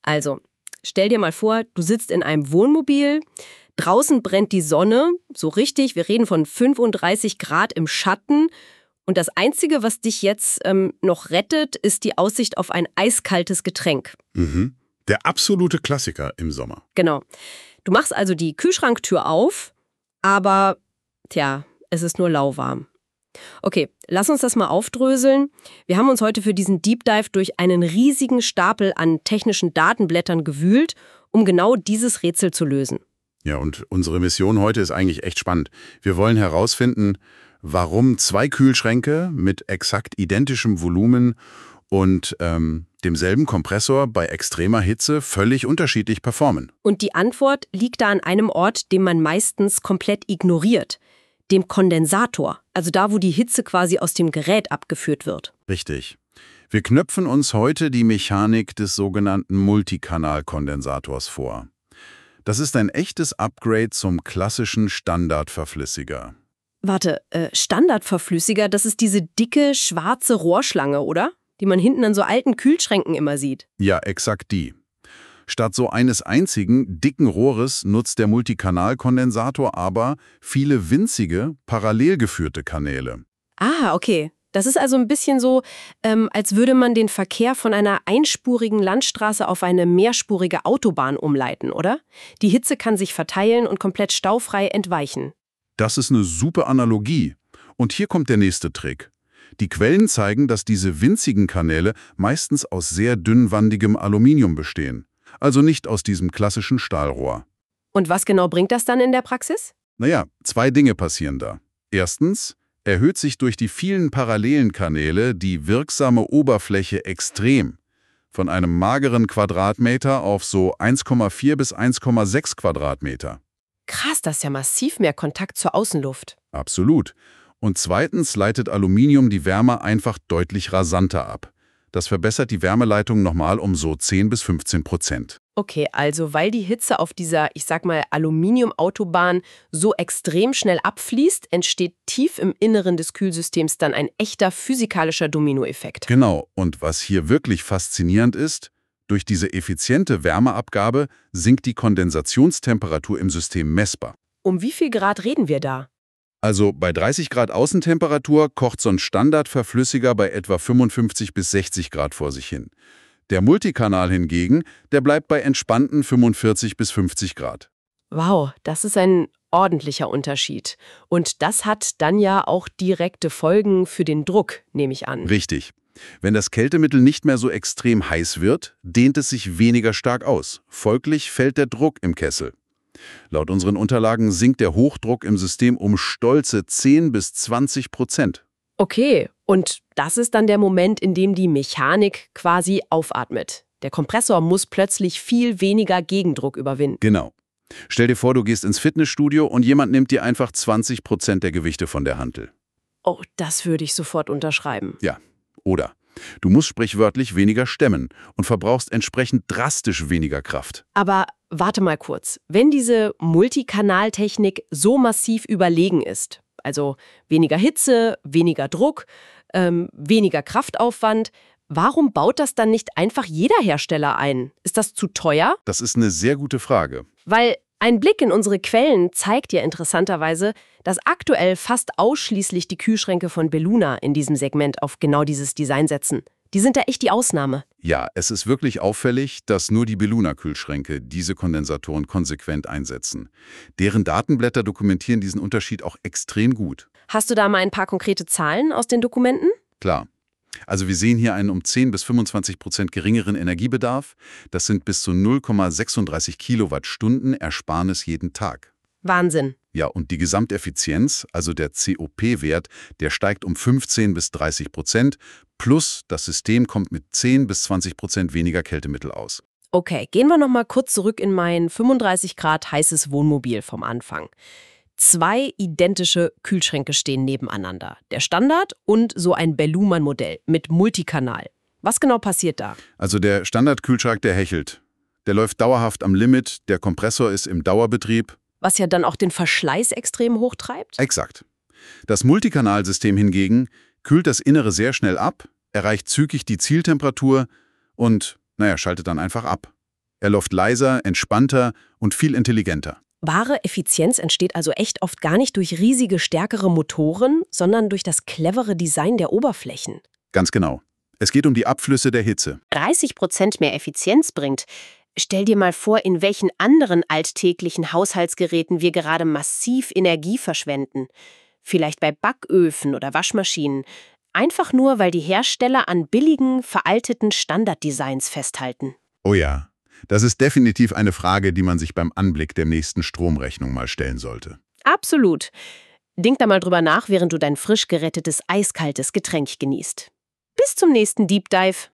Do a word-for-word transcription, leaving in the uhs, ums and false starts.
Also, stell dir mal vor, du sitzt in einem Wohnmobil, draußen brennt die Sonne, so richtig, wir reden von fünfunddreißig Grad im Schatten. Und das Einzige, was dich jetzt ähm, noch rettet, ist die Aussicht auf ein eiskaltes Getränk. Mhm. Der absolute Klassiker im Sommer. Genau. Du machst also die Kühlschranktür auf, aber, tja, es ist nur lauwarm. Okay, lass uns das mal aufdröseln. Wir haben uns heute für diesen Deep Dive durch einen riesigen Stapel an technischen Datenblättern gewühlt, um genau dieses Rätsel zu lösen. Ja, und unsere Mission heute ist eigentlich echt spannend. Wir wollen herausfinden, warum zwei Kühlschränke mit exakt identischem Volumen und ähm, demselben Kompressor bei extremer Hitze völlig unterschiedlich performen. Und die Antwort liegt da an einem Ort, den man meistens komplett ignoriert. Dem Kondensator, also da, wo die Hitze quasi aus dem Gerät abgeführt wird. Richtig. Wir knöpfen uns heute die Mechanik des sogenannten Multikanalkondensators vor. Das ist ein echtes Upgrade zum klassischen Standardverflüssiger. Warte, äh, Standardverflüssiger, das ist diese dicke, schwarze Rohrschlange, oder? Die man hinten an so alten Kühlschränken immer sieht. Ja, exakt die. Statt so eines einzigen, dicken Rohres nutzt der Multikanalkondensator aber viele winzige, parallel geführte Kanäle. Ah, okay. Das ist also ein bisschen so, ähm, als würde man den Verkehr von einer einspurigen Landstraße auf eine mehrspurige Autobahn umleiten, oder? Die Hitze kann sich verteilen und komplett staufrei entweichen. Das ist eine super Analogie. Und hier kommt der nächste Trick. Die Quellen zeigen, dass diese winzigen Kanäle meistens aus sehr dünnwandigem Aluminium bestehen. Also nicht aus diesem klassischen Stahlrohr. Und was genau bringt das dann in der Praxis? Naja, zwei Dinge passieren da. Erstens erhöht sich durch die vielen parallelen Kanäle die wirksame Oberfläche extrem. Von einem mageren Quadratmeter auf so eins Komma vier bis eins Komma sechs Quadratmeter. Krass, das ist ja massiv mehr Kontakt zur Außenluft. Absolut. Und zweitens leitet Aluminium die Wärme einfach deutlich rasanter ab. Das verbessert die Wärmeleitung nochmal um so zehn bis fünfzehn Prozent. Okay, also weil die Hitze auf dieser, ich sag mal, Aluminiumautobahn so extrem schnell abfließt, entsteht tief im Inneren des Kühlsystems dann ein echter physikalischer Dominoeffekt. Genau, und was hier wirklich faszinierend ist, durch diese effiziente Wärmeabgabe sinkt die Kondensationstemperatur im System messbar. Um wie viel Grad reden wir da? Also bei dreißig Grad Außentemperatur kocht so ein Standardverflüssiger bei etwa fünfundfünfzig bis sechzig Grad vor sich hin. Der Multikanal hingegen, der bleibt bei entspannten fünfundvierzig bis fünfzig Grad. Wow, das ist ein ordentlicher Unterschied. Und das hat dann ja auch direkte Folgen für den Druck, nehme ich an. Richtig. Wenn das Kältemittel nicht mehr so extrem heiß wird, dehnt es sich weniger stark aus. Folglich fällt der Druck im Kessel. Laut unseren Unterlagen sinkt der Hochdruck im System um stolze zehn bis zwanzig Prozent. Okay, und das ist dann der Moment, in dem die Mechanik quasi aufatmet. Der Kompressor muss plötzlich viel weniger Gegendruck überwinden. Genau. Stell dir vor, du gehst ins Fitnessstudio und jemand nimmt dir einfach zwanzig Prozent der Gewichte von der Hantel. Oh, das würde ich sofort unterschreiben. Ja, oder du musst sprichwörtlich weniger stemmen und verbrauchst entsprechend drastisch weniger Kraft. Aber warte mal kurz. Wenn diese Multikanaltechnik so massiv überlegen ist, also weniger Hitze, weniger Druck, ähm, weniger Kraftaufwand, warum baut das dann nicht einfach jeder Hersteller ein? Ist das zu teuer? Das ist eine sehr gute Frage. Weil ein Blick in unsere Quellen zeigt ja interessanterweise, dass aktuell fast ausschließlich die Kühlschränke von Belluna in diesem Segment auf genau dieses Design setzen. Die sind da echt die Ausnahme. Ja, es ist wirklich auffällig, dass nur die Belluna-Kühlschränke diese Kondensatoren konsequent einsetzen. Deren Datenblätter dokumentieren diesen Unterschied auch extrem gut. Hast du da mal ein paar konkrete Zahlen aus den Dokumenten? Klar. Also wir sehen hier einen um zehn bis fünfundzwanzig Prozent geringeren Energiebedarf. Das sind bis zu null Komma sechsunddreißig Kilowattstunden Ersparnis jeden Tag. Wahnsinn. Ja, und die Gesamteffizienz, also der C O P-Wert, der steigt um fünfzehn bis dreißig Prozent, plus das System kommt mit zehn bis zwanzig Prozent weniger Kältemittel aus. Okay, gehen wir noch mal kurz zurück in mein fünfunddreißig Grad heißes Wohnmobil vom Anfang. Zwei identische Kühlschränke stehen nebeneinander. Der Standard und so ein Belluman-Modell mit Multikanal. Was genau passiert da? Also der Standardkühlschrank, der hechelt. Der läuft dauerhaft am Limit, der Kompressor ist im Dauerbetrieb. Was ja dann auch den Verschleiß extrem hochtreibt? Exakt. Das Multikanalsystem hingegen kühlt das Innere sehr schnell ab, erreicht zügig die Zieltemperatur und, naja, schaltet dann einfach ab. Er läuft leiser, entspannter und viel intelligenter. Wahre Effizienz entsteht also echt oft gar nicht durch riesige, stärkere Motoren, sondern durch das clevere Design der Oberflächen. Ganz genau. Es geht um die Abflüsse der Hitze. dreißig Prozent mehr Effizienz bringt. Stell dir mal vor, in welchen anderen alltäglichen Haushaltsgeräten wir gerade massiv Energie verschwenden. Vielleicht bei Backöfen oder Waschmaschinen. Einfach nur, weil die Hersteller an billigen, veralteten Standarddesigns festhalten. Oh ja, das ist definitiv eine Frage, die man sich beim Anblick der nächsten Stromrechnung mal stellen sollte. Absolut. Denk da mal drüber nach, während du dein frisch gerettetes, eiskaltes Getränk genießt. Bis zum nächsten Deep Dive.